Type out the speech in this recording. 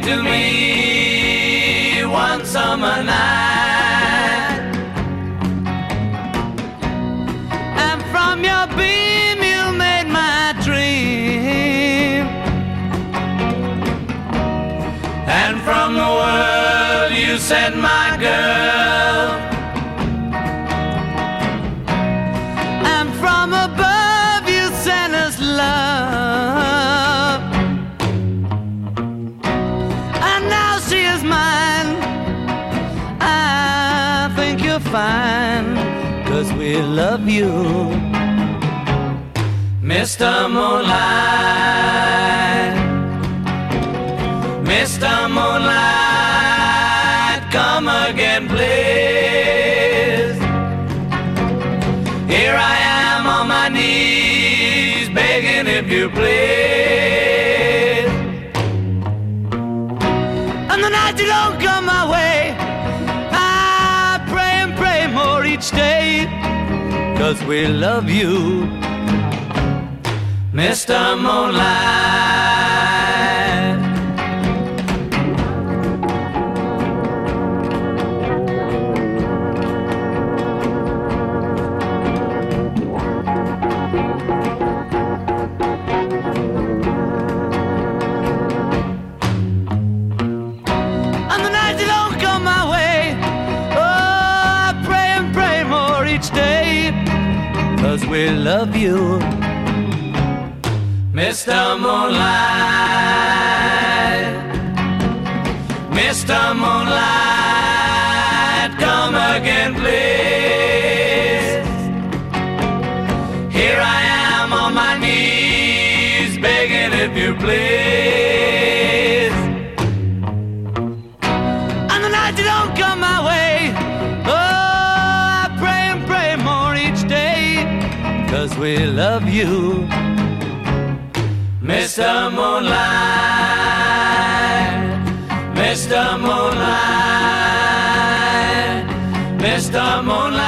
to me one summer night, and from your beam you made my dream, and from the world you said, my girl, and from above you sent us love, and now she is mine. I think you're fine, 'cause we love you, Mr. Moonlight. Mr. Moonlight, come again, please. Here I am on my knees, begging if you please. And the night you don't come my way, I pray and pray more each day, 'cause we love you, Mr. Moonlight. And the night you don't come my way, oh, I pray and pray more each day, 'cause we love you, Mr. Moonlight. Mr. Moonlight, come again, please. Here I am on my knees, begging if you please. And the night you don't come my way, oh, I pray and pray more each day, 'cause we love you, Mr. Moonlight. Mr. Moonlight. Mr. Moonlight.